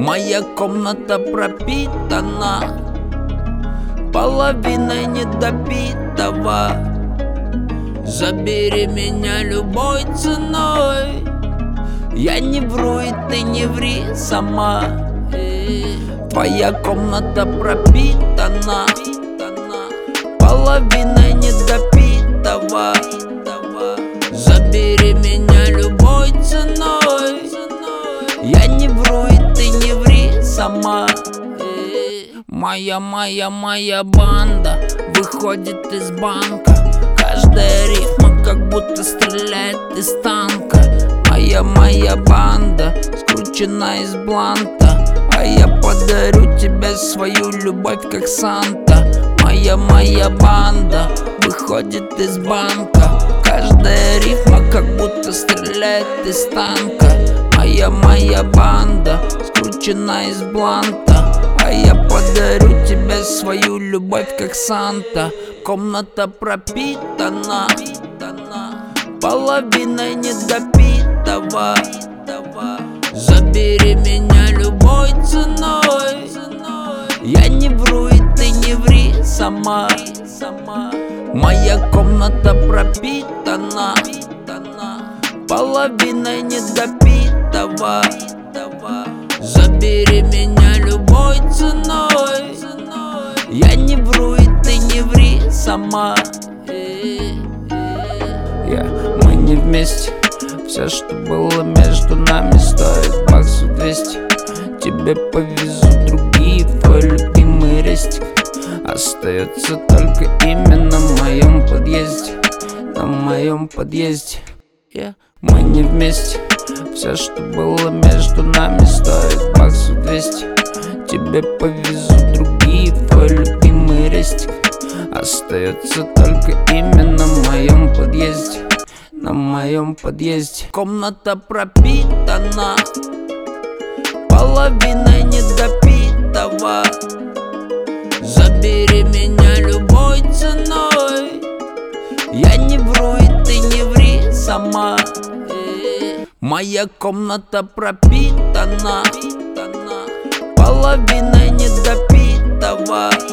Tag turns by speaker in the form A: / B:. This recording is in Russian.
A: Моя комната пропитана половиной недопитого. Забери меня любой ценой. Я не вру, и ты не ври сама. Твоя комната пропитана половиной недопитого. Забери меня любой ценой. Я не вру, и ты не ври сама. Моя банда выходит из банка. Каждая рифма как будто стреляет из танка. Моя банда скручена из бланта, а я подарю тебе свою любовь как Санта. Моя банда выходит из банка. Каждая рифма как будто стреляет из танка. Моя банда скручена из бланта, а я подарю тебе свою любовь как Санта. Комната пропитана половиной недопитого. Забери меня любой ценой. Я не вру, и ты не ври сама. Моя комната пропитана половиной недопитого. Забери меня любой ценой. Я не вру, и ты не ври сама. Мы не вместе. Все, что было между нами, стоит баксов 200. Тебе повезут другие, твой любимый рестик. Остается только имя на моем подъезде. На моем подъезде. Мы не вместе. Все, что было между нами, стоит баксов 200. Тебе повезут другие, твой любимый рестик. Остается только имя на моем подъезде. На моем подъезде. Комната пропитана половиной недопитого. Забери меня любой ценой. Я не вру, и ты не ври сама. Моя комната пропитана половиной недопитого.